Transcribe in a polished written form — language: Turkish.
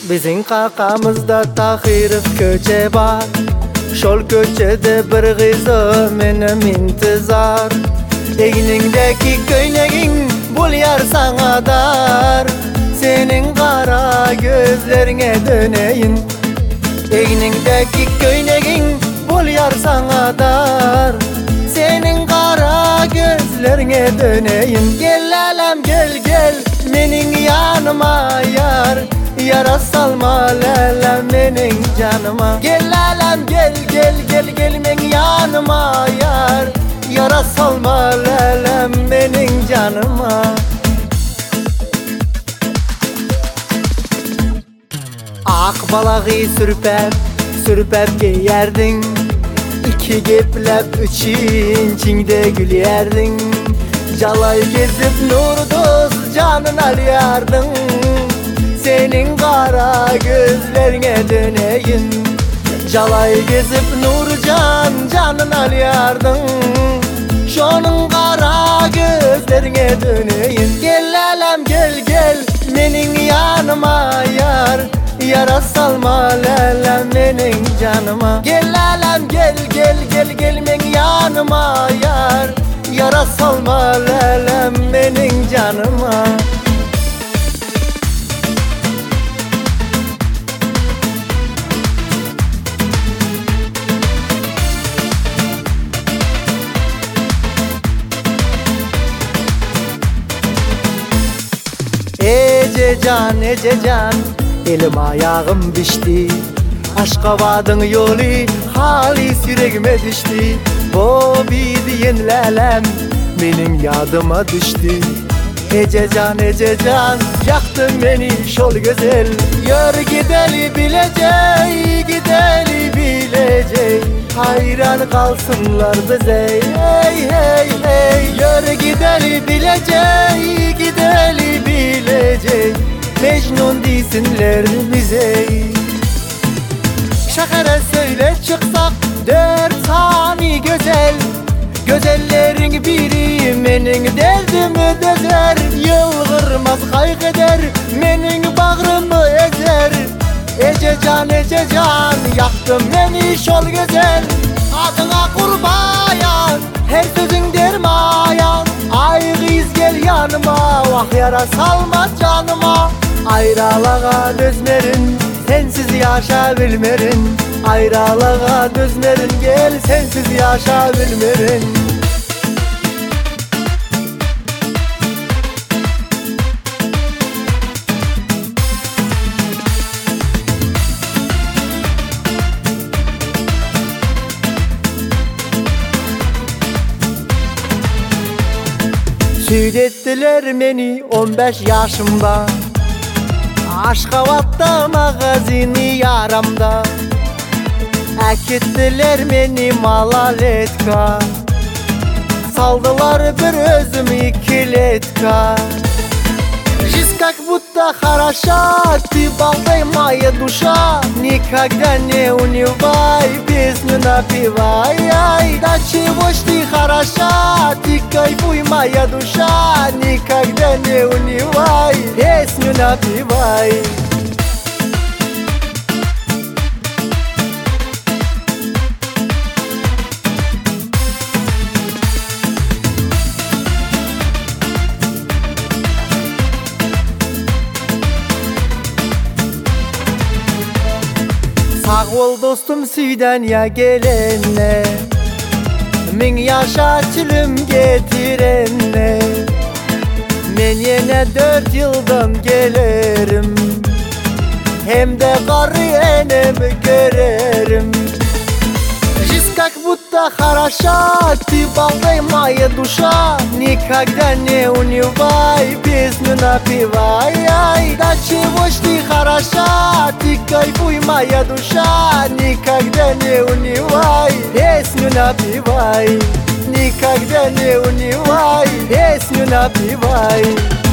Bizin qakamızda Tahirov köçe var. Şol köçede bir kızı menem intizar. Eyningdeki köynegin bulyar sana dar. Senin kara gözlerine döneyin. Eyningdeki köynegin bulyar sana dar. Senin kara gözlerine döneyin. Gel alem gel gel menin yanıma yar. Yara salma lelem menin canıma. Gel alem gel gel gel gel men yanıma yar. Yara salma lelem menin canıma. Ak balağı sürpep giyerdin. İki geplep üçüncünde gülerdin. Calay gezip nurdoz canın alıyardın. Senin kara gözlerine döneyin. Calay gezip nurcan canın alıyardın. Şonun kara gözlerine döneyin. Gel alem gel gel menin yanıma yar. Yara salma lelem menin canıma. Gel alem gel gel gel gel men yanıma yar. Yara salma lelem menin canıma. Ece can elim ayağım düştü. Aşkabadın yolu halis yüreğime düştü. O bildiğin lelem benim yadıma düştü. Ece can yaktın beni şol güzel. Yar gideli bileceği hayran kalsınlar bize. Hey hey hey. Yar gideli bileceği Mecnun desinler bize. Şakara söyle çıksak 4 sani güzel. Güzellerin biri menin derdimi dözer. Yılgırmaz kaygıder menin bağrımı ezer. Ece can yaktın beni şol güzel. Adına kurbayan her sözün dermayan. Ay kız gel yanıma vah yara salma canıma. Ayrılığa dözmerin sensiz yaşa bilmerin. Ayrılığa dözmerin gel sensiz yaşa bilmerin. Süydettiler beni 15 yaşımda. Aşkavat'ta magazini yaramda. Ekittiler beni malaletka. Saldılar bir özüm 2 letka. Жизнь как будто хороша, ты балдай моя душа. Никогда не унывай, песню напевай. Да чего ж ты хороша, ты кайфуй моя душа. Никогда не унывай, песню напевай. Sağ ol dostum süyden ya gelene. Min yaşa çülüm getirene. Men yine 4 yıldan gelirim. Hem de karı enemi görerim. Жизнь как будто хороша, ты балдай моя душа. Никогда не унывай, песню напевай. Да чего ж ты хороша, ты кайфуй моя душа. Никогда не унывай, песню напевай. Никогда не унывай, песню напевай.